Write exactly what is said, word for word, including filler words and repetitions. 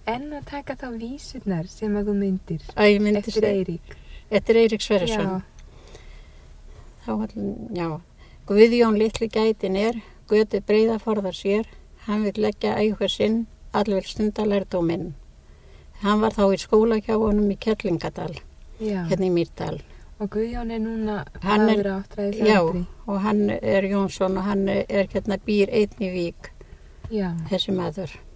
En að taka þá vísurnar sem að þú myndir að ég myndi eftir Eirík. Eftir Eirík Sverrisson. Þá, já, Guðjón litli gætin er, götu breiða forðar sér, hann vil leggja ægur sinn, all vil stunda lærdóminn. Hann var þá í skóla hjá honum í Kerlingadal, Já. hérna í Mýrdal. Og Guðjón er núna Hann er- maður á áttræðisaldri. Já, og hann er Jónsson og hann er hérna býr einn í Vík, Já. þessi maður.